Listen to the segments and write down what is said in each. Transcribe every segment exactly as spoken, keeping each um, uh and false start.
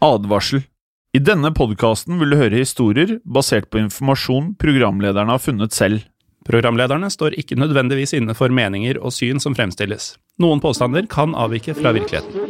Advarsel. I denne podcasten vil du høre historier basert på informasjon programlederne har funnet selv. Programlederne står ikke nødvendigvis inne for meninger og syn som fremstilles. Noen påstander kan avvike fra virkeligheten.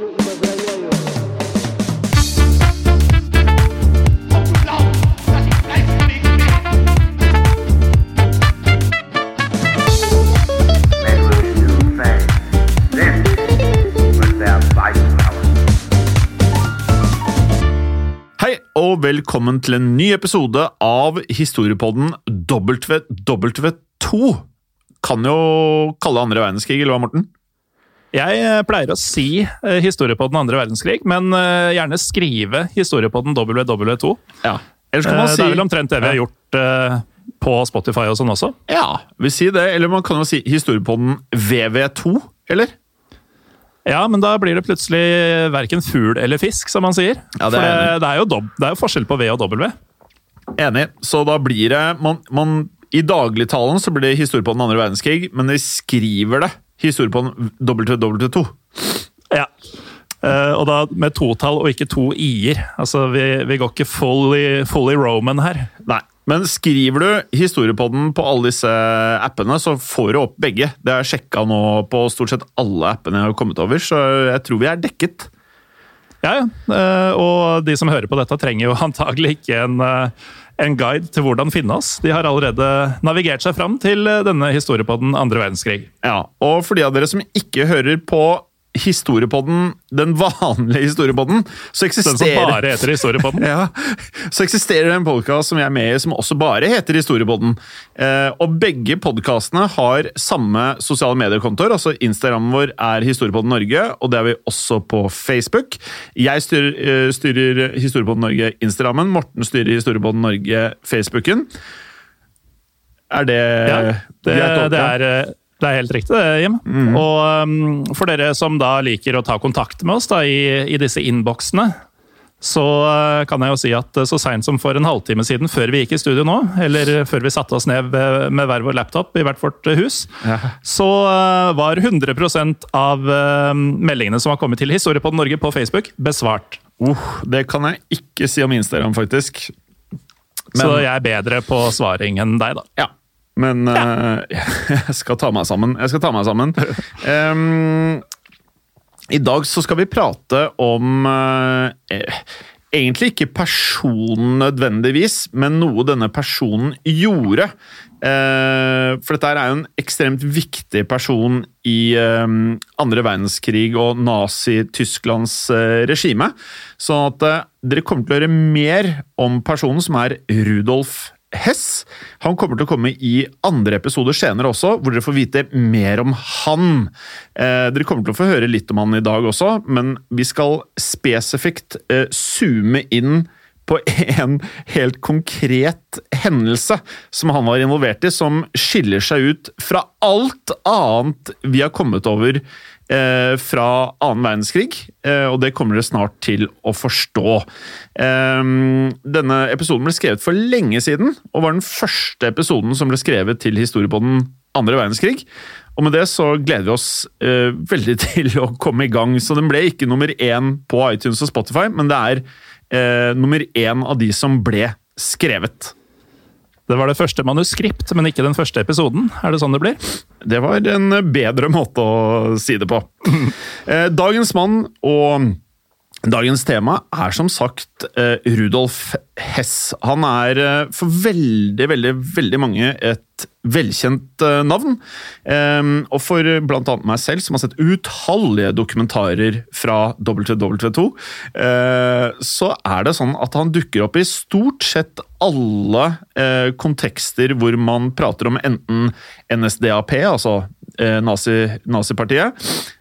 Hei, og velkommen til en ny episode av Historiepodden W W to. Kan jo kalle andre verdenskrig, eller hva, Morten? Jeg pleier å si eh, historiepodden andre verdenskrig, men eh, gjerne skrive historiepodden W W to. Ja. Ellers kan man eh, si... Det er vel omtrent det vi har gjort eh, på Spotify og sånn også. Ja, vi sier det. Eller man kan jo si historiepodden V V to, eller? Ja, men da blir det plutselig hverken fugl eller fisk, som man sier. Ja, det er For det, det, er jo dob, det er jo forskjell på V og W. Enig. Så da blir det... Man, man, I dagligtalen så blir det historiepodden andre verdenskrig, men de skriver det historiepodden W W to. Ja. Uh, og da med totall og ikke to i-er. Altså, vi, vi går ikke fully, fully Roman her. Nei, men skriver du historiepodden på alle disse appene, så får du opp begge. Det har jeg sjekket nå på stort sett alle appene jeg har kommet over, så jeg tror vi er dekket. Ja, ja. Uh, og de som hører på dette trenger jo antagelig ikke en, uh, en guide til hvordan finne oss. De har allerede navigert seg fram til denne historiepodden andre verdenskrig. Ja, og for de av dere som ikke hører på historiepodden, den vanlige historiepodden, så eksisterer... Den som bare heter historiepodden. Ja, så eksisterer det en podcast som jeg er med i, som også bare heter historiepodden. Eh, og begge podcastene har samme sosiale mediekontor, altså Instagrammen vår er historiepodden Norge, og det er vi også på Facebook. Jeg styrer, styrer historiepodden Norge Instagrammen, Morten styrer historiepodden Norge Facebooken. Er det... Ja, det, det er... Det er helt riktig, Jim. Mm. Og um, for dere som da liker å ta kontakt med oss da, i, i disse inboxene, så uh, kan jeg jo si at så sent som for en halvtime siden, før vi gikk i studio nå, eller før vi satte oss ned med hver vår laptop i hvert vårt hus, ja. så uh, var hundre prosent av uh, meldingene som var kommet til Historiepodden Norge på Facebook besvart. Uh, det kan jeg ikke si om Instagram, faktisk. Men... Så jeg er bedre på svaring enn deg, da. Ja. Men ja. uh, jeg skal ta meg sammen. Jeg skal ta meg sammen. Um, I dag så skal vi prate om uh, eh, egentlig ikke personen nødvendigvis, men noe denne personen gjorde. Uh, for dette er jo en ekstremt viktig person i um, andre verdenskrig og Nazi-Tysklands uh, regime. Så at uh, dere kommer til å høre mer om personen som er Rudolf Hess. Han kommer til å komme i andre episoder senere også, hvor dere får vite mer om han. Eh, dere kommer til å få høre litt om han i dag også, men vi skal spesifikt eh, zoome inn på en helt konkret hendelse som han var involvert i, som skiller seg ut fra alt annet vi har kommet over eh, fra annen verdenskrig, eh, og det kommer dere snart til å forstå. Eh, denne episoden ble skrevet for lenge siden, og var den første episoden som ble skrevet til historiepodden andre verdenskrig. Og med det så gleder vi oss eh, veldig til å komme i gang, så den ble ikke nummer én på iTunes og Spotify, men det er eh, nummer én av de som ble skrevet. Det var det første manuskript, men ikke den første episoden. Er det sånn det blir? Det var en bedre måte å si det på. Dagens mann og dagens tema er som sagt Rudolf Hess. Han er for veldig, veldig, veldig mange et velkjent navn. Og for blant annet meg selv, som har sett utallige dokumentarer fra W W to, så er det sånn at han dukker opp i stort sett alle kontekster hvor man prater om enten N S D A P, altså Nazi, Nazipartiet,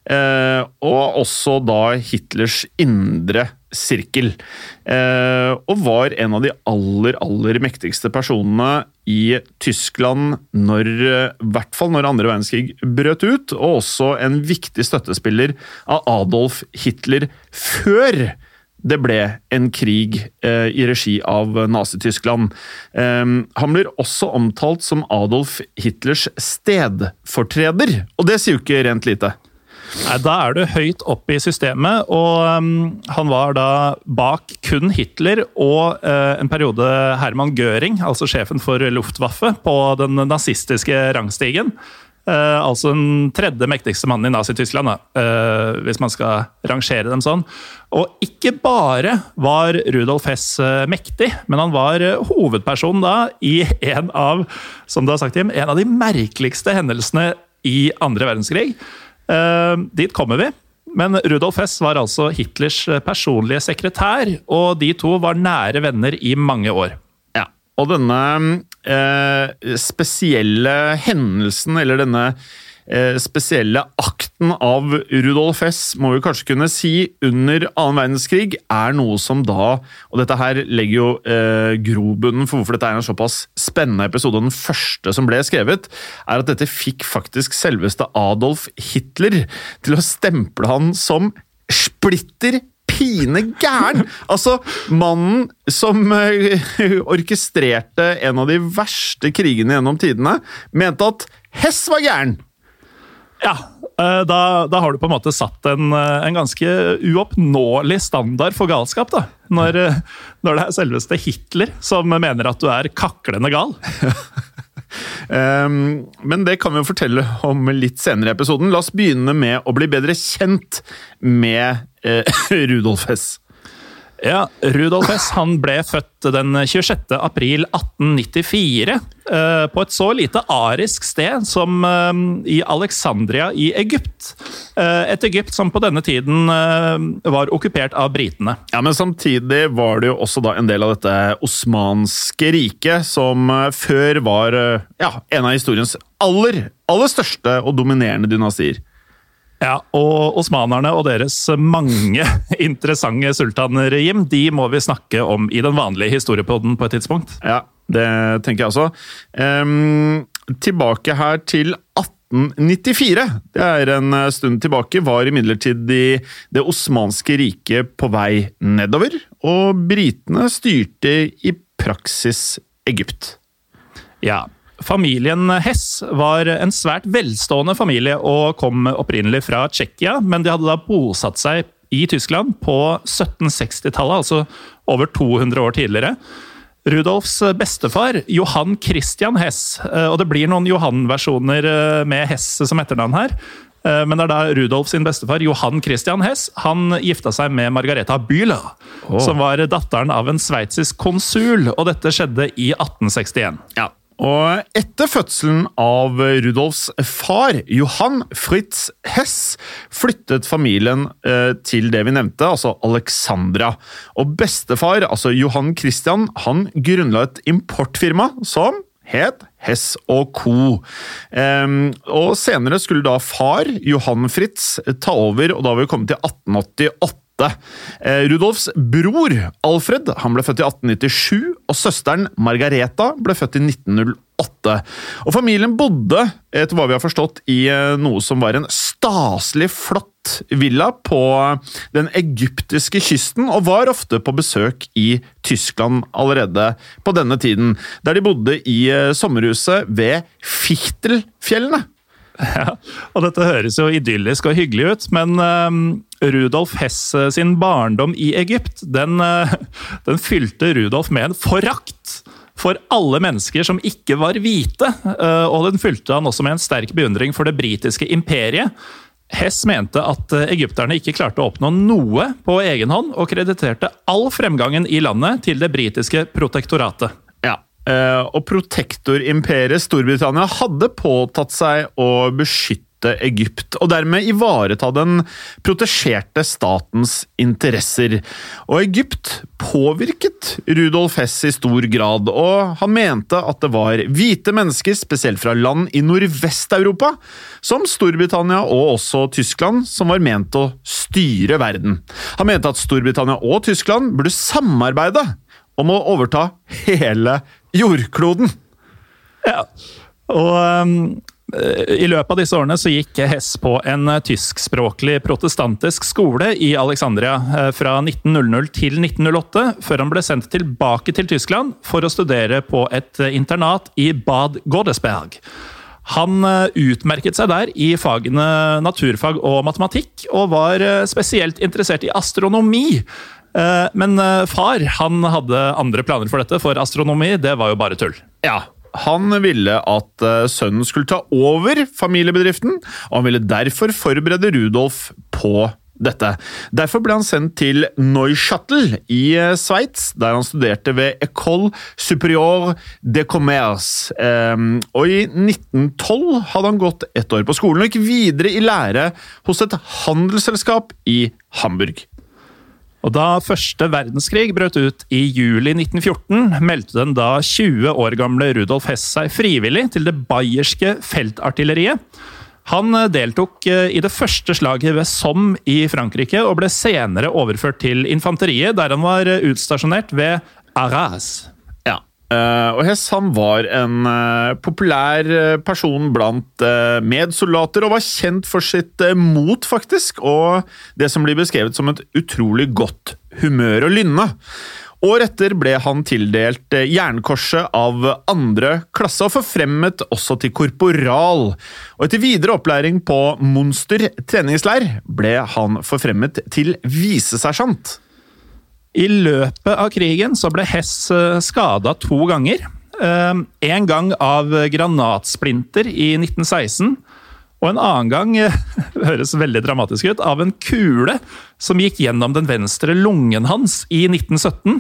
og også da Hitlers indre sirkel, og var en av de aller, aller mektigste personene i Tyskland når, i hvert fall når andre verdenskrig brøt ut, og også en viktig støttespiller av Adolf Hitler før det ble en krig eh, i regi av Nazi-Tyskland. Eh, han blir også omtalt som Adolf Hitlers stedfortreder, og det sier jo ikke rent lite. Nei, da er du høyt oppe i systemet, og um, han var da bak kun Hitler og uh, en periode Hermann Göring, altså sjefen for Luftwaffe, på den nazistiske rangstigen. Uh, altså den tredje mektigste mannen i Nazi-Tyskland, da, uh, hvis man skal rangere dem sånn. Og ikke bare var Rudolf Hess uh, mektig, men han var uh, hovedperson da i en av, som du har sagt, Jim, en av de merkeligste hendelsene i andre verdenskrig. Uh, dit kommer vi. Men Rudolf Hess var altså Hitlers personlige sekretær, og de to var nære venner i mange år. Ja, og denne eh, spesielle hendelsen, eller denne eh, spesielle akten av Rudolf Hess, må vi kanskje kunne si, under annen verdenskrig, er noe som da, og dette her legger jo eh, grobunnen for hvorfor dette er en såpass spennende episode, den første som ble skrevet, er at dette fikk faktisk selveste Adolf Hitler til å stemple han som splitter pine gæren! Altså, mannen som orkestrerte en av de verste krigene gjennom tidene, mente at Hess var gæren! Ja, da, da har du på en måte satt en, en ganske uoppnåelig standard for galskap, da. Når, når det er selveste Hitler som mener at du er kaklende gal. Um, men det kan vi jo fortelle om litt senere i episoden. La oss begynne med å bli bedre kjent med uh, Rudolf Hess. Ja, Rudolf Hess han ble født den tjuesjette april atten nittifire uh, på et så lite arisk sted som uh, i Alexandria i Egypt. Uh, et Egypt som på denne tiden uh, var okkupert av britene. Ja, men samtidig var det jo også da en del av dette osmanske riket, som uh, før var uh, ja, en av historiens aller, aller største og dominerende dynastier. Ja, og osmanerne og deres mange interessante sultaner, Jim, de må vi snakke om i den vanlige historiepodden på et tidspunkt. Ja, det tenker jeg også. Um, tilbake her til atten nittifire. Det er en stund tilbake, var imidlertid i det osmanske riket på vei nedover, og britene styrte i praksis Egypt. Ja, familien Hess var en svært velstående familie og kom opprinnelig fra Tsjekkia, men de hadde da bosatt seg i Tyskland på sytten seksti-tallet, altså over to hundre år tidligere. Rudolfs bestefar, Johann Christian Hess, og det blir noen Johann-versjoner med Hess som etternavn her, men det er da Rudolf sin bestefar, Johann Christian Hess, han gifta seg med Margareta Bühler, oh. som var datteren av en sveitsisk konsul, og dette skjedde i atten sekstien. Ja. Og etter fødselen av Rudolfs far, Johann Fritz Hess, flyttet familien eh, til det vi nevnte, altså Alexandra. Og bestefar, altså Johann Christian, han grunnla et importfirma som het Hess og Co. Um, og senere skulle da far, Johann Fritz, ta over, og da var vi kommet til atten åttiåtte. Rudolfs bror, Alfred, han ble født i atten nittisju, og søsteren Margareta ble født i nitten null åtte. Og familien bodde, etter hva vi har forstått, i noe som var en staselig flott villa på den egyptiske kysten, og var ofte på besøk i Tyskland allerede på denne tiden, der de bodde i sommerhuset ved Fichtelfjellene. Ja, og dette høres jo idyllisk og hyggelig ut, men um, Rudolf Hess sin barndom i Egypt, den, uh, den fylte Rudolf med en forakt for alle mennesker som ikke var hvite, uh, og den fylte han også med en sterk beundring for det britiske imperiet. Hess mente at egypterne ikke klarte å oppnå noe på egen hånd, og krediterte all fremgangen i landet til det britiske protektoratet. Ja. Og protektorimperiet Storbritannia hadde påtatt seg å beskytte Egypt, og dermed ivareta den protegerte statens interesser. Og Egypt påvirket Rudolf Hess i stor grad, og han mente at det var hvite mennesker, spesielt fra land i Nordvest-Europa, som Storbritannia og også Tyskland, som var ment å styre verden. Han mente at Storbritannia og Tyskland burde samarbeide om å overta hele jordkloden. Ja, og um, i løpet av disse årene så gikk Hess på en tyskspråklig protestantisk skole i Alexandria fra nitten hundre til nitten null åtte, før han ble sendt tilbake til Tyskland for å studere på et internat i Bad Godesberg. Han utmerket seg der i fagene naturfag og matematikk, og var spesielt interessert i astronomi. Men far, han hadde andre planer for dette, for astronomi, det var jo bare tull. Ja, han ville at sønnen skulle ta over familiebedriften, og han ville derfor forberede Rudolf på dette. Derfor ble han sendt til Neuchâtel i Sveits, der han studerte ved École Supérieure de Commerce. Og i nitten tolv hadde han gått ett år på skolen og gikk videre i lære hos et handelsselskap i Hamburg. Og da første verdenskrig brøt ut i juli nitten fjorten, meldte den da tjue år gamle Rudolf Hess seg frivillig til det bayerske feltartilleriet. Han deltok i det første slaget ved Somme i Frankrike, og ble senere overført til infanteriet, der han var utstasjonert ved Arras. Ja, og Hess han var en populær person blant medsoldater, og var kjent for sitt mot, faktisk, og det som blir beskrevet som et utrolig godt humør og lynne. År etter ble han tildelt jernkorset av andre klasse og forfremmet også til korporal. Og etter videre opplæring på Munster treningsleir ble han forfremmet til visesersjant. I løpet av krigen så ble Hess skadet to ganger. En gang av granatsplinter i nitten seksten, og en annen gang, høres veldig dramatisk ut, av en kule som gikk gjennom den venstre lungen hans i nitten sytten,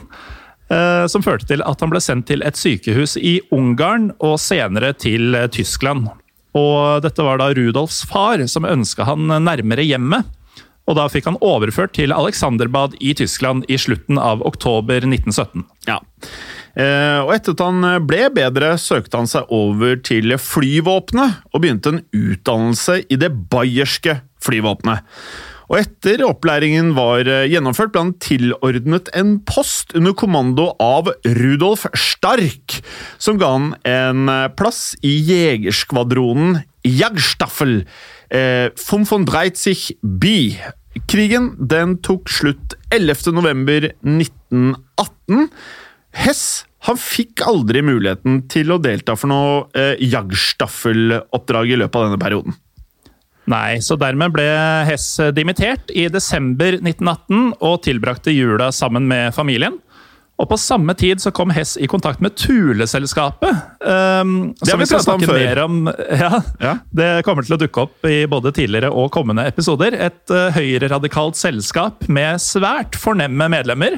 som førte til at han ble sendt til et sykehus i Ungarn og senere til Tyskland. Og dette var da Rudolfs far som ønsket han nærmere hjemme, og da fikk han overført til Alexanderbad i Tyskland i slutten av oktober nitten sytten. Ja. Og etter at han ble bedre, søkte han seg over til flyvåpenet og begynte en utdannelse i det bayerske flyvåpenet. Og etter opplæringen var gjennomført, ble han tilordnet en post under kommando av Rudolf Stark, som ga han en plass i jegerskvadronen Jagdstaffel femogtreitig B. Krigen den tok slutt ellevte november nitten atten. Hess han fikk aldri muligheten til å delta for noe eh, Jagdstaffel-oppdrag i løpet av denne perioden. Nei, så dermed ble Hess dimittert i desember nitten atten og tilbrakte jula sammen med familien. Og på samme tid så kom Hess i kontakt med Thule-selskapet. Um, det har vi pratet om før. Om, ja, ja. Det kommer til å dukke opp i både tidligere og kommende episoder. Et uh, høyreradikalt selskap med svært fornemme medlemmer,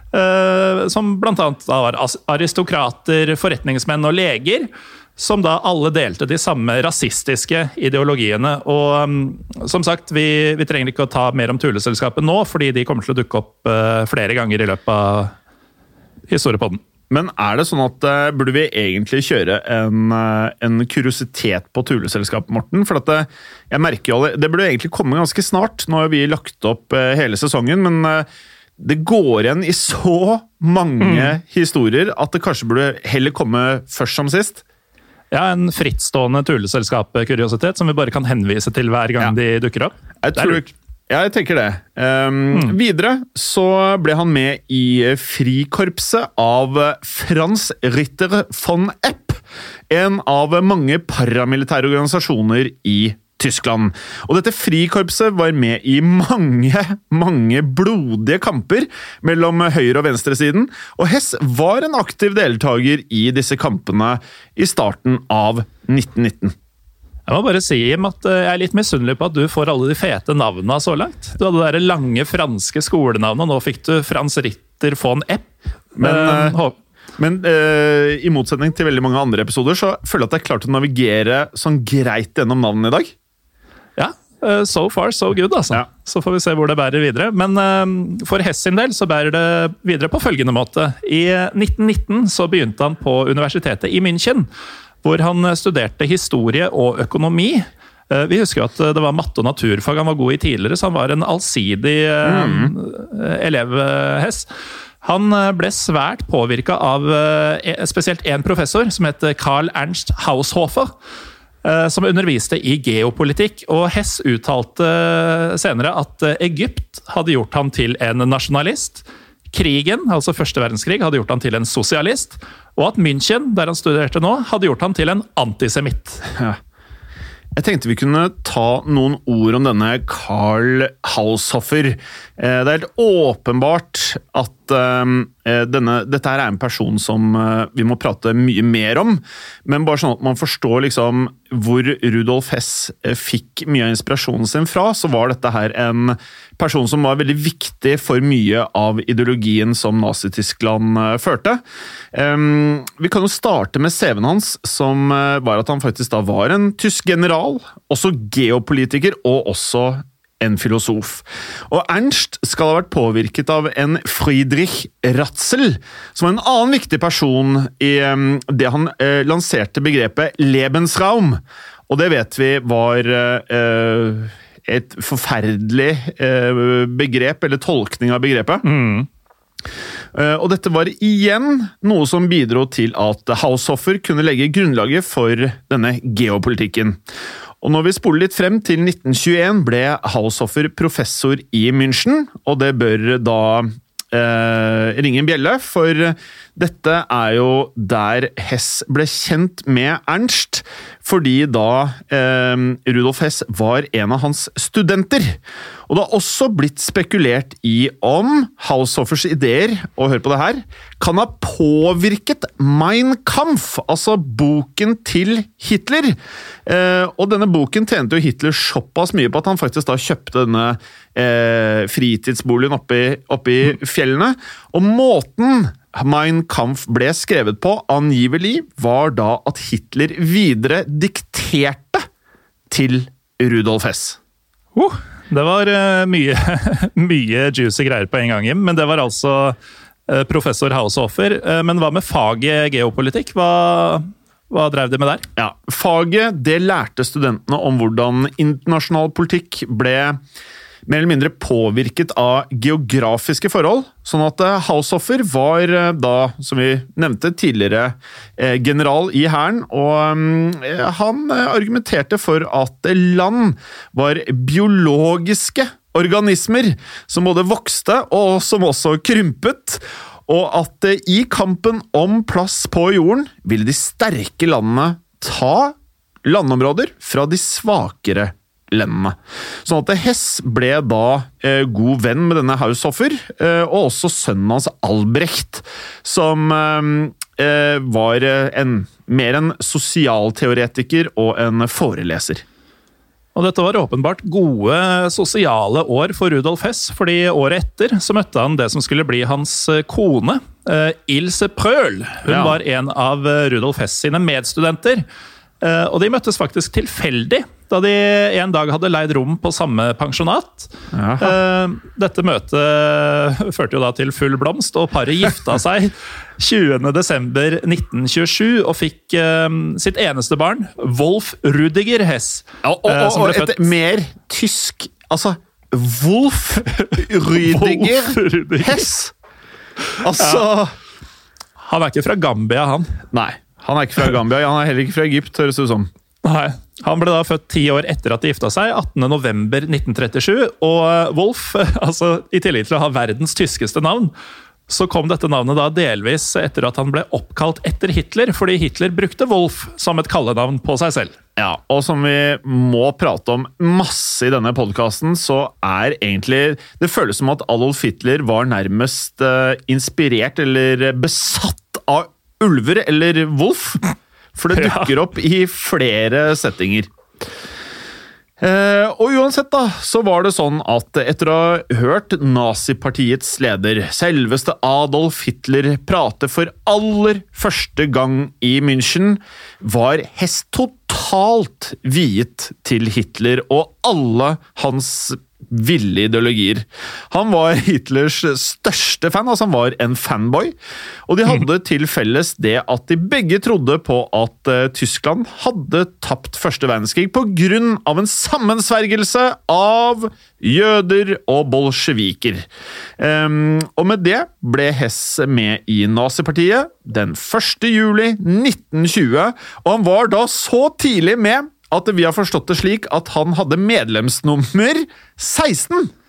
uh, som blant annet da var aristokrater, forretningsmenn og leger, som da alle delte de samme rasistiske ideologiene. Og um, som sagt, vi, vi trenger ikke å ta mer om Thule-selskapet nå, fordi de kommer til å dukke opp uh, flere ganger i løpet av historiepodden. Men er det sånn at uh, burde vi egentlig kjøre en, uh, en kuriositet på Thule-selskapet, Morten? For at, uh, jeg merker jo, det burde egentlig komme ganske snart. Nå har vi lagt opp uh, hele sesongen, men uh, det går igjen i så mange mm. historier at det kanskje burde heller komme først som sist. Ja, en frittstående Thule-selskap-kuriositet som vi bare kan henvise til hver gang ja. de dukker opp. Jeg tror ikke Ja, jeg tenker det. Um, mm. Videre så ble han med i frikorpset av Franz Ritter von Epp, en av mange paramilitære organisasjoner i Tyskland. Og dette frikorpset var med i mange, mange blodige kamper mellom høyre- og venstresiden, og Hess var en aktiv deltager i disse kampene i starten av nitten nitten. Jeg må bare si, Jim, at jeg er litt misunnelig på at du får alle de fete navnene så langt. Du hadde det der lange franske skolenavnet, og nå fikk du Franz Ritter von Epp. Men, uh, men uh, i motsetning til veldig mange andre episoder, så føler jeg at jeg klarte å navigere sånn greit gjennom navnene i dag. Ja, uh, so far so good, altså. Ja. Så får vi se hvor det bærer videre. Men uh, for Hess sin del så bærer det videre på følgende måte. I nitten nitten så begynte han på universitetet i München, hvor han studerte historie og økonomi. Vi husker at det var matte og naturfag han var god i tidligere, så han var en allsidig mm. elev, Hess. Han ble svært påvirket av spesielt en professor som het Karl Ernst Haushofer, som underviste i geopolitikk, og Hess uttalte senere at Egypt hadde gjort han til en nasjonalist. Krigen, altså første verdenskrig, hadde gjort han til en sosialist, og at München, der han studerte nå, hadde gjort han til en antisemitt. Ja. Jeg tenkte vi kunne ta noen ord om denne Karl Haushofer. Det er helt åpenbart at denne, dette her er en person som vi må prate mye mer om, men bare sånn at man forstår liksom hvor Rudolf Hess fikk mye av inspirasjonen sin fra, så var dette her en person som var veldig viktig for mye av ideologien som Nazi-Tyskland førte. Vi kan jo starte med C V-en hans, som var at han faktisk da var en tysk general, også geopolitiker og også en filosof. Og Ernst skal ha vært påvirket av en Friedrich Ratzel, som var en annen viktig person i det han eh, lanserte begrepet Lebensraum. Og det vet vi var eh, et forferdelig eh, begrep, eller tolkning av begrepet. Mm. Uh, og dette var igjen noe som bidro til at Haushofer kunne legge grunnlaget for denne geopolitikken. Og når vi spoler litt frem til nitten tjueen ble Haushofer professor i München, og det bør da uh, ringe en bjelle, for dette er jo der Hess ble kjent med Ernst, fordi da uh, Rudolf Hess var en av hans studenter. Og det har også blitt spekulert i om Haushofers ideer, og hør på det her, kan ha påvirket Mein Kampf, altså boken til Hitler. Eh, og denne boken tjente jo Hitler såpass mye på at han faktisk da kjøpte denne eh, fritidsboligen oppe i, oppe i fjellene. Og måten Mein Kampf ble skrevet på, angivelig, var da at Hitler videre dikterte til Rudolf Hess. Uh. Det var uh, mye, mye juicy greier på en gang, Jim. Men det var altså uh, professor Haushofer. Uh, men hva med faget geopolitikk? Hva, hva drev de med der? Ja, faget det lærte studentene om hvordan internasjonal politikk ble mer eller mindre påvirket av geografiske forhold, sånn at Haushofer var da, som vi nevnte tidligere, general i hæren, og han argumenterte for at land var biologiske organismer som både vokste og som også krympet, og at i kampen om plass på jorden ville de sterke landene ta landområder fra de svakere landene. Sånn at Hess ble da eh, god venn med denne Haushofer, eh, og også sønnen hans Albrecht, som eh, var en, mer en sosialteoretiker og en foreleser. Og dette var åpenbart gode sosiale år for Rudolf Hess, fordi året etter så møtte han det som skulle bli hans kone, eh, Ilse Prøhl. Hun ja. var en av Rudolf Hess sine medstudenter, eh, og de møttes faktisk tilfeldig, da de en dag hadde leid rom på samme pensjonat. Jaha. Dette møtet førte jo da til full blomst, og paret gifta seg tjuende desember nitten tjuesju og fikk sitt eneste barn, Wolf Rudiger Hess. Ja, og, og, og et mer tysk, altså Wolf Rudiger, Wolf Rudiger. Hess. Altså... Ja. Han er ikke fra Gambia, han. Nei, han er ikke fra Gambia. Han er heller ikke fra Egypt, høres det ut som. Nei. Han ble da født ti år etter at de gifta seg, attende november nitten trettisju, og Wolf, altså i tillegg til å ha verdens tyskeste navn, så kom dette navnet da delvis etter at han ble oppkalt etter Hitler, fordi Hitler brukte Wolf som et kallenavn på seg selv. Ja, og som vi må prate om masse i denne podcasten, så er egentlig, det føles som at Adolf Hitler var nærmest uh, inspirert eller besatt av ulver eller Wolf. For det dukker opp i flere settinger. Eh, og uansett da, så var det sånn at etter å ha hørt nazipartiets leder, selveste Adolf Hitler, prate for aller første gang i München, var Hess totalt viet til Hitler og alle hans ville ideologier. Han var Hitlers største fan, altså han var en fanboy, og de hadde til felles det at de begge trodde på at uh, Tyskland hadde tapt første verdenskrig på grunn av en sammensvergelse av jøder og bolsjeviker. Um, og med det ble Hess med i nazipartiet den første juli nitten tjue, og han var da så tidlig med at vi har forstått det slik at han hadde medlemsnummer seksten.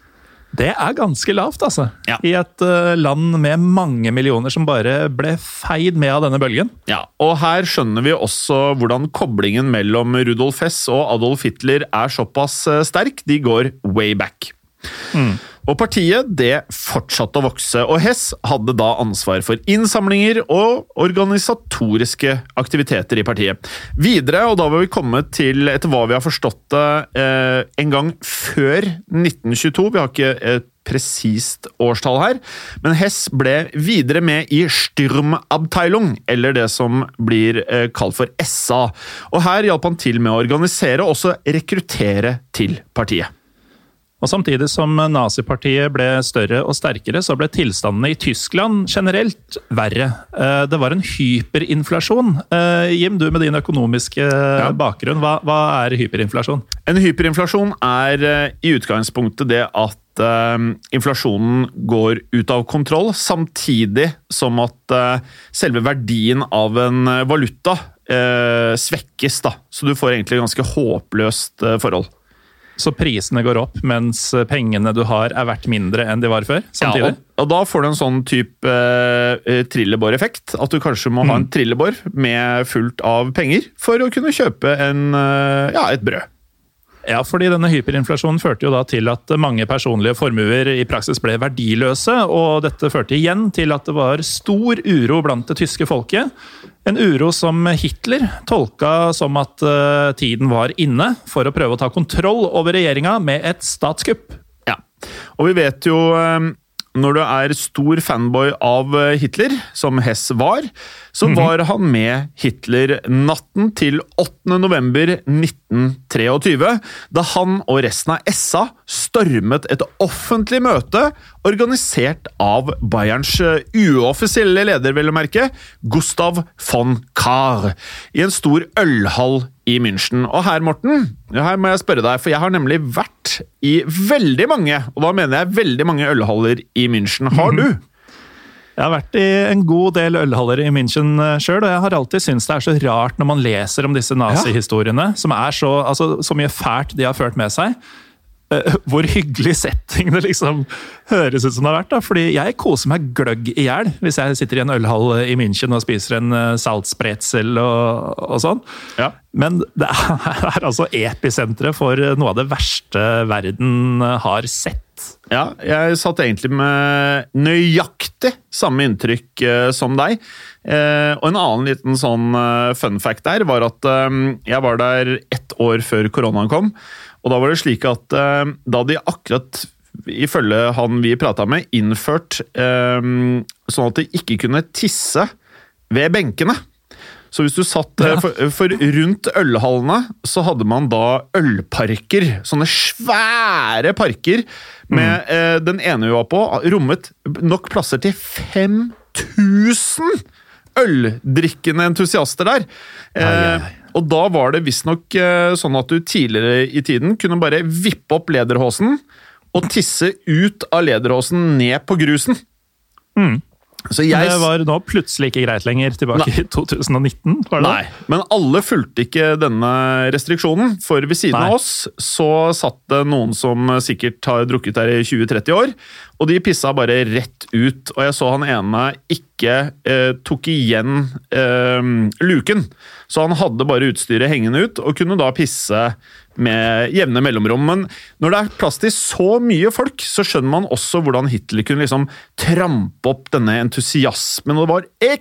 Det er ganske lavt, altså. Ja. I et uh, land med mange millioner som bare ble feid med av denne bølgen. Ja, og her skjønner vi også hvordan koblingen mellom Rudolf Hess og Adolf Hitler er såpass sterk. De går way back. Mm. Og partiet det fortsatte å vokse, og Hess hadde da ansvar for innsamlinger og organisatoriske aktiviteter i partiet. Videre, og da var vi kommet til, etter hva vi har forstått det, eh, en gang før nitten tjueto, vi har ikke et presist årstall her, men Hess ble videre med i Sturmabteilung, eller det som blir eh, kalt for S A. Og her hjalp han til med å organisere og også rekruttere til partiet. Og samtidig som nazipartiet ble større og sterkere, så ble tilstandene i Tyskland generelt verre. Det var en hyperinflasjon. Jim, du med din økonomiske ja. bakgrunn, hva, hva er hyperinflasjon? En hyperinflasjon er i utgangspunktet det at uh, inflasjonen går ut av kontroll, samtidig som at uh, selve verdien av en valuta uh, svekkes, da. Så du får egentlig ganske håpløst uh, forhold. Så prisene går opp, mens pengene du har er verdt mindre enn de var før, samtidig? Ja, og, og da får du en sånn type eh, trillebår-effekt, at du kanskje må mm. ha en trillebår med fullt av penger for å kunne kjøpe en, eh, ja, et brød. Ja, fordi denne hyperinflasjonen førte jo da til at mange personlige formuer i praksis ble verdiløse, og dette førte igjen til at det var stor uro blant det tyske folket. En uro som Hitler tolka som at uh, tiden var inne for å prøve å ta kontroll over regjeringa med et statskupp. Ja, og vi vet jo um, når du er stor fanboy av Hitler, som Hess var, så var han med Hitler natten til åttende november nitten treogtyve, da han og resten av S A stormet et offentlig møte organisert av Bayerns uoffisielle leder, vel å merke, Gustav von Kahr, i en stor ølhall i München. Og her, Morten, her må jeg spørre deg, for jeg har nemlig vært i veldig mange, og da mener jeg veldig mange ølhaller i München. Har du? Jeg har vært i en god del ølhaller i München selv, og jeg har alltid syntes det er så rart når man leser om disse nazi-historiene, som er så, altså, så mye fælt de har ført med seg. Hvor hyggelig setting det liksom høres ut som det har vært, da. Fordi jeg koser meg gløgg i hjel hvis jeg sitter i en ølhall i München og spiser en saltspretzel og, og sånn. Ja. Men det er altså episenteret for noe av det verste verden har sett. Ja, jeg satt egentlig med nøyaktig samme inntrykk eh, som deg. Eh, og en annen liten sånn eh, fun fact der var at eh, jeg var der ett år før koronaen kom. Og da var det slik at eh, da de akkurat, ifølge han vi pratet med, innført eh, sånn at de ikke kunne tisse ved benkene. Så hvis du satt eh, for, for rundt ølhallene, så hadde man da ølparker, sånne svære parker, med mm. eh, den ene vi var på, rommet nok plasser til fem tusen øldrikkende entusiaster der. Eh, ai, ai. Og da var det visst nok sånn at du tidligere i tiden kunne bare vippe opp lederhåsen og tisse ut av lederhåsen ned på grusen. Mm. Så jeg... Det var nå plutselig ikke greit lenger, tilbake Nei. i to tusen og nitten, var det? Nei, men alle fulgte ikke denne restriksjonen, for ved siden Nei. av oss så satt det noen som sikkert har drukket der i tjue til tretti år, og de pissa bare rett ut, og jeg så han ene ikke eh, tok igjen eh, luken, så han hadde bare utstyret hengende ut, og kunne da pisse med jevne mellomrom. Men når det er plass til så mye folk, så skjønner man også hvordan Hitler kunne liksom trampe opp denne entusiasmen, og det var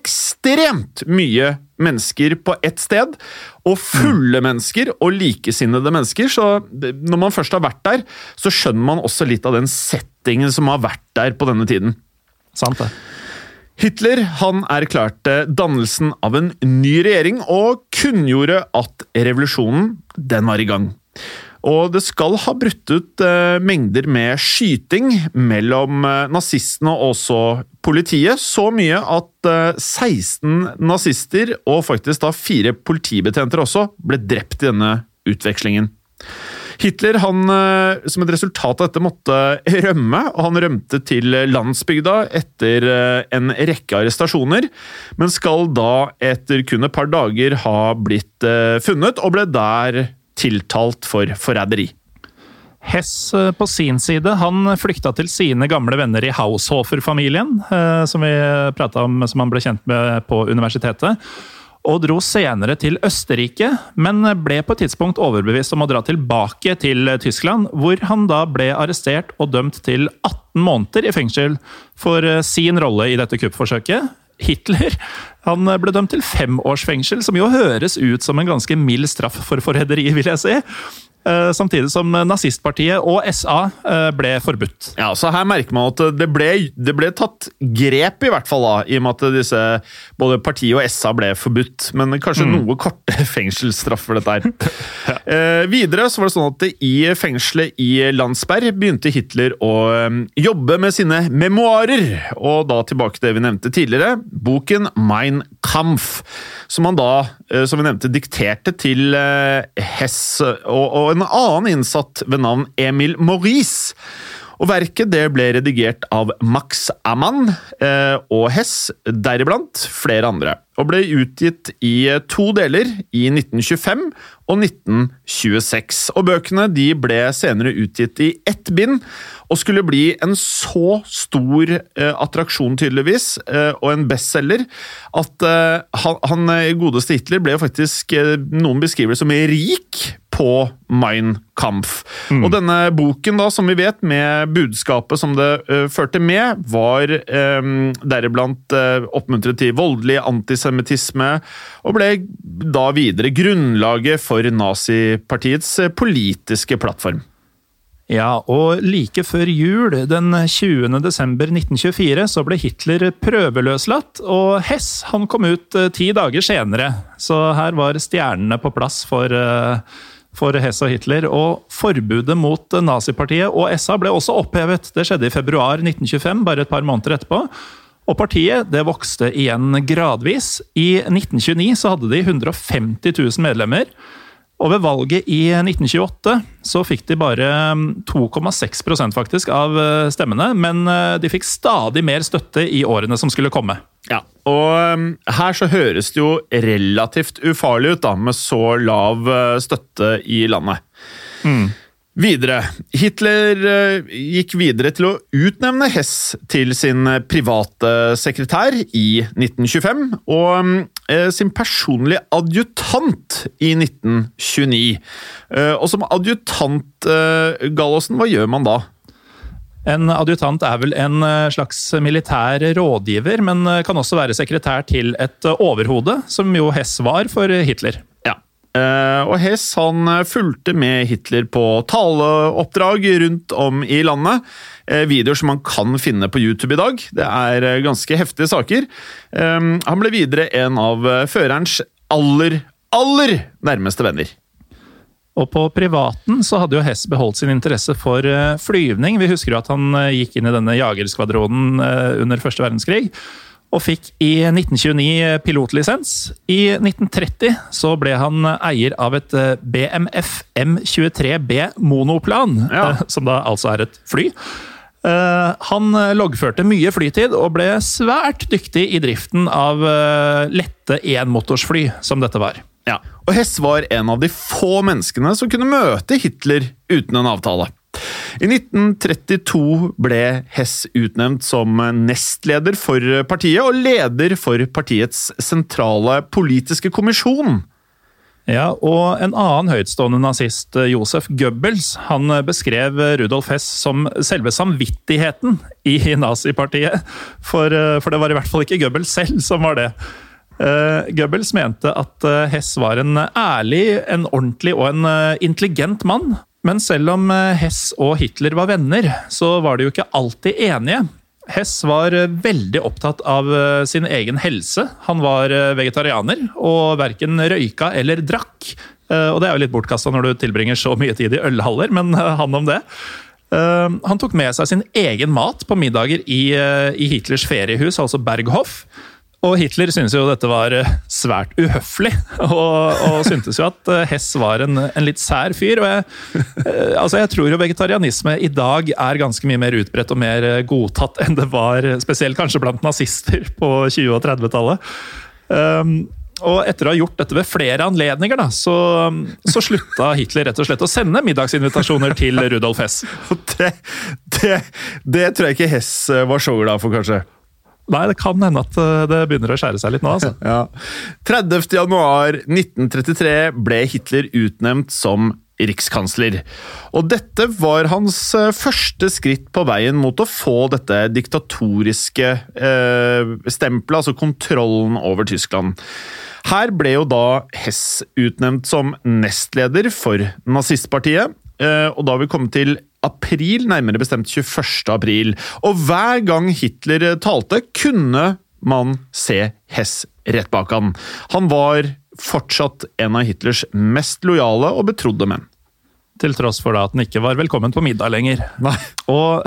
ekstremt mye mennesker på ett sted, og fulle mm. mennesker, og likesinnede mennesker, så når man først har vært der, så skjønner man også litt av den settingen som har vært der på denne tiden. Sant det. Hitler han erklærte dannelsen av en ny regjering og kunngjorde at revolusjonen den var i gang. Og det skal ha brutt ut eh, mengder med skyting mellom eh, nazistene og også politiet, så mye at eh, seksten nazister og faktisk da fire politibetjenter også ble drept i denne utvekslingen. Hitler, han, som et resultat av dette, måtte rømme, og han rømte til landsbygda etter en rekke arrestasjoner, men skal da etter kun et par dager ha blitt funnet, og ble der tiltalt for forræderi. Hess på sin side, han flykta til sine gamle venner i Haushofer-familien, som vi pratet om, som han ble kjent med på universitetet, og dro senere til Østerrike, men ble på et tidspunkt overbevist om å dra tilbake til Tyskland, hvor han da ble arrestert og dømt til atten måneder i fengsel for sin rolle i dette kuppforsøket. Hitler, han ble dømt til fem års fengsel, som jo høres ut som en ganske mild straff for forræderi, vil jeg si. Samtidig som nazistpartiet og S A ble forbudt. Ja, så her merker man at det ble, det ble tatt grep i hvert fall da, i og med at disse, både partiet og S A ble forbudt, men kanskje mm. noe korte fengselsstraff for dette her. ja. eh, videre så var det sånn at i fengselet i Landsberg begynte Hitler å um, jobbe med sine memoarer, og da tilbake til det vi nevnte tidligere, boken Mein Kampf, som han da, eh, som vi nevnte, dikterte til eh, Hess og, og en annen innsatt ved navn Emil Maurice. Og verket det ble redigert av Max Ammann eh, og Hess, deriblant flere andre, og ble utgitt i to deler i nitten tjuefem og nitten tjueseks. Og bøkene de ble senere utgitt i ett bind, og skulle bli en så stor eh, attraksjon tydeligvis, eh, og en bestseller, at eh, han, han godeste Hitler ble faktisk eh, noen beskriver som rik på Mein Kampf. Mm. Og denne boken da, som vi vet, med budskapet som det uh, førte med, var um, deriblant uh, oppmuntret til voldelig antisemittisme, og ble da videre grunnlaget for nazipartiets uh, politiske plattform. Ja, og like før jul, den tjuende desember nitten tjuefire, så ble Hitler prøveløslatt, og Hess han kom ut uh, ti dager senere, så her var stjernene på plass for uh, for Hess og Hitler, og forbudet mot nazipartiet og S A ble også opphevet. Det skjedde i februar nitten tjuefem, bare et par måneder etterpå. Og partiet det vokste igjen gradvis. I nitten tjueni så hadde de hundre og femti tusen medlemmer, og ved valget i nitten tjueåtte så fikk de bare to komma seks prosent faktisk av stemmene, men de fikk stadig mer støtte i årene som skulle komme. Ja, og her så høres det jo relativt ufarlig ut da, med så lav støtte i landet. Mm. Videre. Hitler gikk videre til å utnevne Hess til sin private sekretær i nitten tjuefem, og sin personlige adjutant i nitten tjueni. Og som adjutant, Gallosen, hva gjør man da? En adjutant er vel en slags militær rådgiver, men kan også være sekretær til et overhode, som jo Hess var for Hitler. Ja, og Hess han fulgte med Hitler på taleoppdrag rundt om i landet. Videoer som man kan finne på YouTube i dag. Det er ganske heftige saker. Han ble videre en av førerens aller, aller nærmeste venner. Og på privaten så hadde jo Hess beholdt sin interesse for flyvning. Vi husker jo at han gikk inn i denne jagerskvadronen under første verdenskrig, og fikk i nitten tjueni pilotlisens. I nitten tretti så ble han eier av et B M F M tjuetre B monoplan, ja. Som da altså er et fly. Han loggførte mye flytid og ble svært dyktig i driften av lette enmotorsfly, som dette var. Ja, og Hess var en av de få menneskene som kunne møte Hitler uten en avtale. I nitten trettito ble Hess utnevnt som nestleder for partiet og leder for partiets sentrale politiske kommisjon. Ja, og en annen høytstående nazist, Josef Goebbels, han beskrev Rudolf Hess som selve samvittigheten i nazipartiet, for, for det var i hvert fall ikke Goebbels selv som var det. Uh, Goebbels mente at uh, Hess var en ærlig, en ordentlig og en uh, intelligent mann. Men selv om uh, Hess og Hitler var venner, så var de jo ikke alltid enige. Hess var uh, veldig opptatt av uh, sin egen helse. Han var uh, vegetarianer, og hverken røyka eller drakk. Uh, og det er jo litt bortkastet når du tilbringer så mye tid i ølhaller, men uh, han om det. Uh, han tok med seg sin egen mat på middager i, uh, i Hitlers feriehus, altså Berghof. Og Hitler syntes jo dette var svært uhøflig, og, og syntes jo at Hess var en, en litt sær fyr. Og jeg, altså jeg tror jo vegetarianisme i dag er ganske mye mer utbredt og mer godtatt enn det var, spesielt kanskje blant nazister på tjue- og trettitallet. Um, og etter å ha gjort dette ved flere anledninger, da, så, så slutta Hitler rett og slett å sende middagsinvitasjoner til Rudolf Hess. Det, det, det tror jeg ikke Hess var så glad for, kanskje. Nei, det kan hende at det begynner å skjære seg litt nå, altså. Ja. tredivte januar nitten trettitre ble Hitler utnevnt som rikskansler. Og dette var hans første skritt på veien mot å få dette diktatoriske eh, stempelet, altså kontrollen over Tyskland. Her ble jo da Hess utnevnt som nestleder for nazistpartiet, eh, og da har vi kommet til april, nærmere bestemt tjueførste april. Og hver gang Hitler talte, kunne man se Hess rett bak han. Han var fortsatt en av Hitlers mest lojale og betrodde menn. Til tross for da at han ikke var velkommen på middag lenger. Nei. Og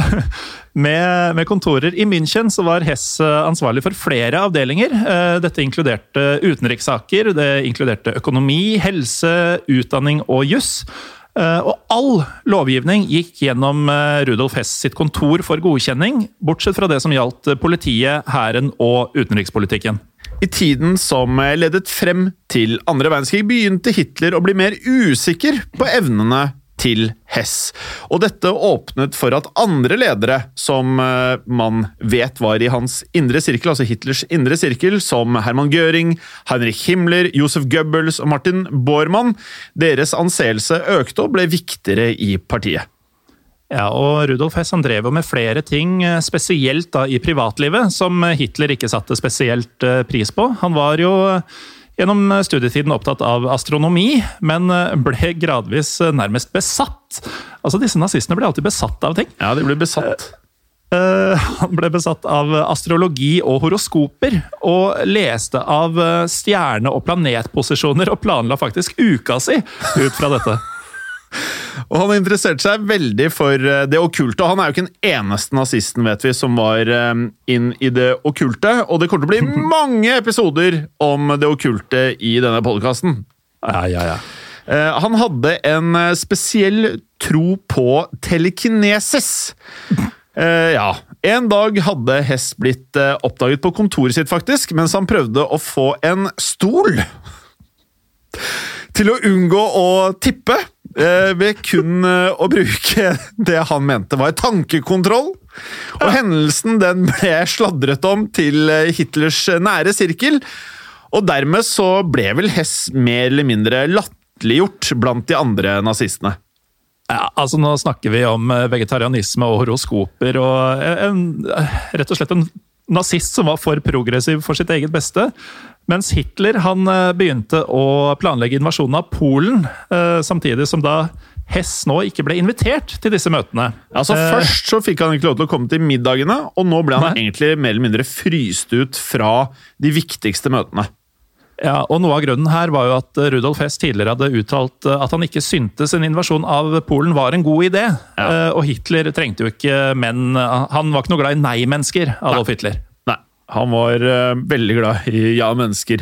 med, med kontorer i München så var Hess ansvarlig for flere avdelinger. Dette inkluderte utenrikssaker, det inkluderte økonomi, helse, utdanning og juss. Og all lovgivning gikk gjennom Rudolf Hess sitt kontor for godkjenning, bortsett fra det som gjaldt politiet, hæren og utenrikspolitikken. I tiden som ledet frem til andre verdenskrig begynte Hitler å bli mer usikker på evnene til Hess. Og dette åpnet for at andre ledere som man vet var i hans indre sirkel, altså Hitlers indre sirkel, som Hermann Göring, Heinrich Himmler, Josef Goebbels og Martin Bormann, deres anseelse økte og ble viktigere i partiet. Ja, og Rudolf Hess han drev jo med flere ting, spesielt da i privatlivet, som Hitler ikke satte spesielt pris på. Han var jo gjennom studietiden opptatt av astronomi, men ble gradvis nærmest besatt. Altså, disse nazistene ble alltid besatt av ting. Ja, de ble besatt. Uh, han ble besatt av astrologi og horoskoper, og leste av stjerne- og planetposisjoner, og planla faktisk uka si ut fra dette. Og han interesserte seg veldig for det okkulte, og han er jo ikke den eneste nazisten, vet vi, som var inn i det okkulte, og det kommer til å bli mange episoder om det okkulte i denne podcasten. Ja, ja, ja. Han hadde en spesiell tro på telekinesis. Ja, en dag hadde Hess blitt oppdaget på kontoret sitt faktisk, mens han prøvde å få en stol til å unngå å tippe, ved kun å bruke det han mente var tankekontroll. Og hendelsen den ble sladret om til Hitlers nære sirkel, og dermed så ble vel Hess mer eller mindre latterliggjort blant de andre nazistene. Ja, altså nå snakker vi om vegetarianisme og horoskoper, og en, rett og slett en nazist som var for progressiv for sitt eget beste. Mens Hitler han begynte å planlegge invasjonen av Polen, samtidig som da Hess nå ikke ble invitert til disse møtene. Altså eh, Først så fikk han ikke lov til å komme til middagene, og nå ble han nei. egentlig mer eller mindre fryst ut fra de viktigste møtene. Ja, og noe av grunnen her var jo at Rudolf Hess tidligere hadde uttalt at han ikke syntes en invasjon av Polen var en god idé. Ja. Og Hitler trengte jo ikke menn. Han var ikke noe glad i nei-mennesker, Adolf nei. Hitler. Nei, han var uh, veldig glad i ja-mennesker.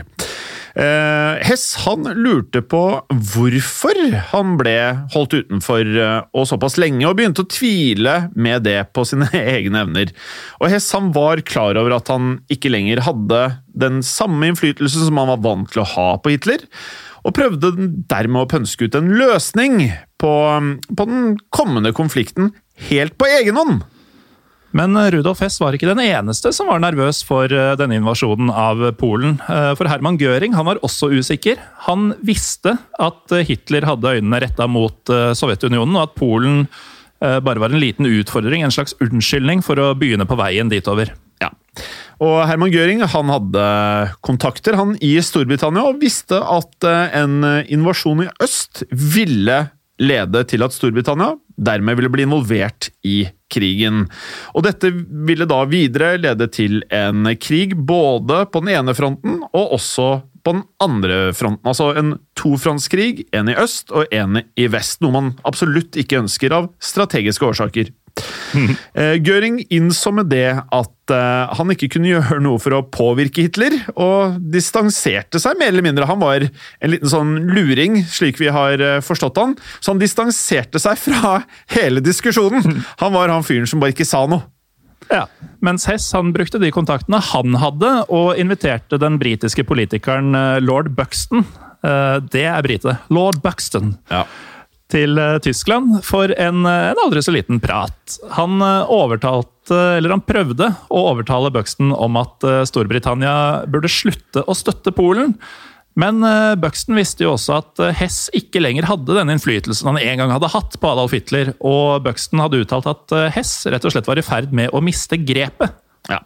Uh, Hess han lurte på hvorfor han ble holdt utenfor uh, og såpass lenge, og begynte å tvile med det på sine egne evner. Og Hess han var klar over at han ikke lenger hadde den samme innflytelse som han var vant til å ha på Hitler, og prøvde dermed å pønske ut en løsning på, på den kommende konflikten helt på egen hånd. Men Rudolf Hess var ikke den eneste som var nervøs for denne invasjonen av Polen. For Hermann Göring han var også usikker. Han visste at Hitler hadde øynene rettet mot Sovjetunionen, og at Polen bare var en liten utfordring, en slags unnskyldning for å begynne på veien ditover. Ja. Og Hermann Göring han hadde kontakter han i Storbritannia, og visste at en invasjon i øst ville lede til at Storbritannia dermed ville bli involvert i krigen. Og dette ville da videre lede til en krig både på den ene fronten og også på den andre fronten. Altså en tofrontskrig, en i øst og en i vest, noe man absolutt ikke ønsker av strategiske årsaker. Mm. Göring innså med det at uh, han ikke kunne gjøre noe for å påvirke Hitler, og distanserte seg mer eller mindre. Han var en liten sånn luring, slik vi har uh, forstått han, så han distanserte seg fra hele diskusjonen. Han var han fyren som bare ikke sa noe. Ja, mens Hess han brukte de kontaktene han hadde, og inviterte den britiske politikeren Lord Buxton, det er brite, Lord Buxton, ja. til Tyskland for en, en aldri så liten prat. Han overtalte, eller han prøvde å overtale Buxton om at Storbritannia burde slutte å støtte Polen. Men Buxton visste jo også at Hess ikke lenger hadde den innflytelsen han en gang hadde hatt på Adolf Hitler, og Buxton hadde uttalt at Hess rett og slett var i ferd med å miste grepet. Ja.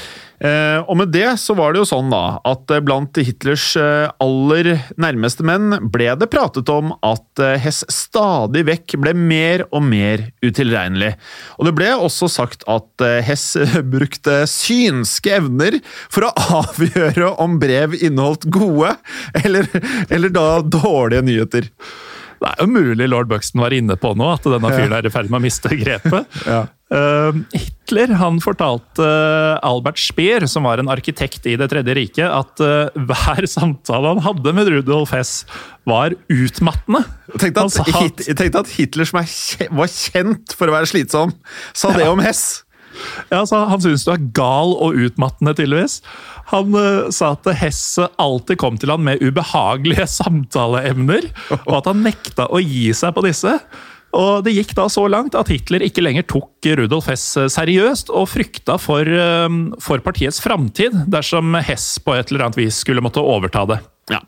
Eh, og med det så var det jo sånn da, at blant Hitlers aller nærmeste menn ble det pratet om at Hess stadig vekk ble mer og mer utilregnelig. Og det ble også sagt at Hess brukte synske evner for å avgjøre om brev inneholdt gode eller, eller da dårlige nyheter. Det er jo mulig Lord Buxton var inne på nå, at denne fyren er i ferd med å miste grepet. Ja. Uh, Hitler han fortalte uh, Albert Speer, som var en arkitekt i Det tredje riket, at uh, hver samtale han hadde med Rudolf Hess var utmattende. Jeg tenkte at, Hit, jeg tenkte at Hitler, som er, var kjent for å være slitsom, sa det ja. om Hess. Ja, så han synes du er gal og utmattende, tydeligvis. Han uh, sa at Hess alltid kom til han med ubehagelige samtaleemner, og at han nekta å gi seg på disse. Og det gikk da så langt at Hitler ikke lenger tok Rudolf Hess seriøst, og frykta for, uh, for partiets framtid dersom Hess på et eller annet vis skulle måtte overta det. Ja.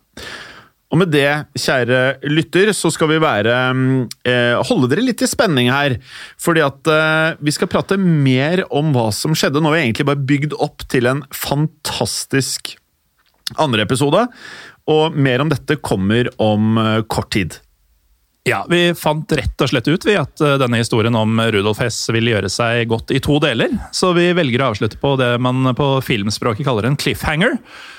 Og med det, kjære lytter, så skal vi være, eh, holde dere litt i spenning her, fordi at eh, vi skal prate mer om hva som skjedde. Nå har vi egentlig bare bygd opp til en fantastisk andre episode, og mer om dette kommer om eh, kort tid. Ja, vi fant rett og slett ut ved at denne historien om Rudolf Hess ville gjøre seg godt i to deler, så vi velger å avslutte på det man på filmspråket kaller en cliffhanger.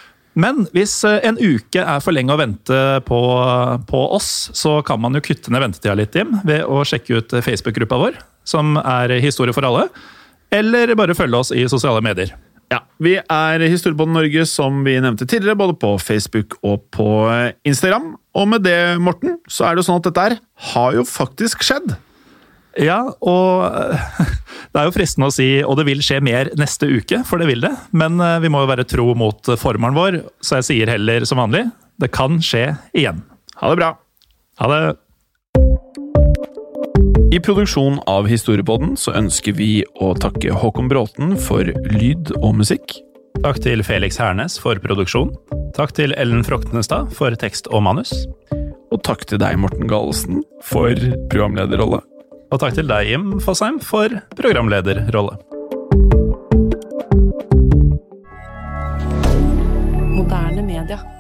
Men hvis en uke er for lenge å vente på, på oss, så kan man jo kutte ned ventetida litt, Jim, ved å sjekke ut Facebook-gruppa vår, som er Historie for alle, eller bare følge oss i sosiale medier. Ja, vi er Historiepodden Norge, som vi nevnte tidligere, både på Facebook og på Instagram. Og med det, Morten, så er det sånn at dette her har jo faktisk skjedd. Ja, og det er jo fristende å si, og det vil skje mer neste uke, for det vil det. Men vi må jo være tro mot formelen vår, så jeg sier heller som vanlig, det kan skje igjen. Ha det bra. Ha det. I produksjon av Historiepodden så ønsker vi å takke Håkon Bråten for lyd og musikk. Takk til Felix Hernes for produksjon. Takk til Ellen Froktenestad for tekst og manus. Og takk til deg, Morten Galesen, for programlederrolle. Og takk til deg, Jim Fosheim, for programlederrolle. Moderne media.